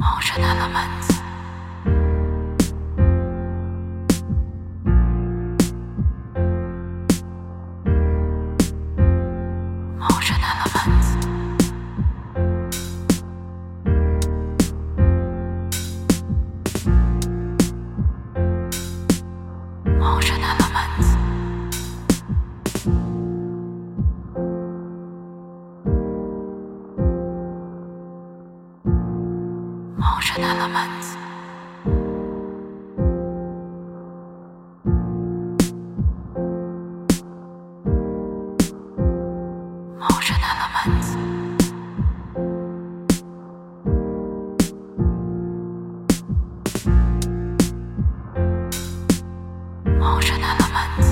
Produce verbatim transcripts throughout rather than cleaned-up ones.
Emotional elements. Emotional elements. Emotional elements. Emotional elements. Emotional elements. Emotional elements.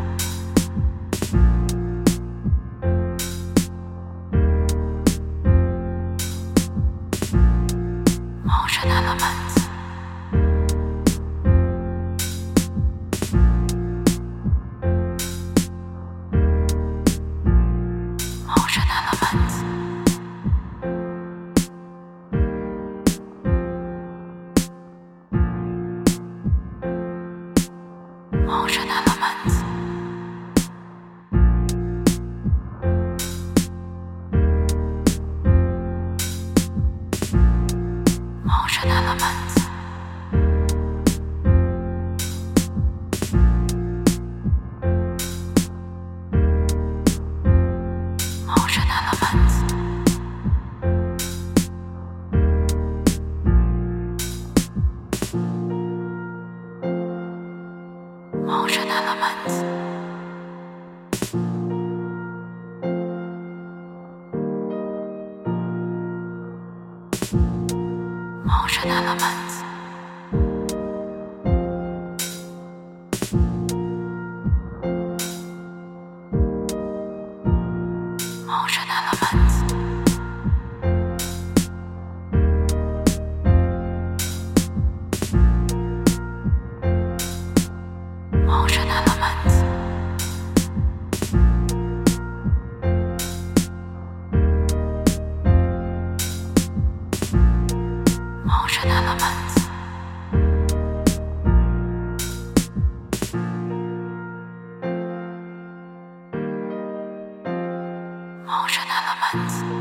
Emotional elements. Emotional elements. Emotional elements. Emotional elements. Emotional elements. Emotional elements. Emotional elements. Emotional elements. Emotional elements. Emotional elements. Emotional elements.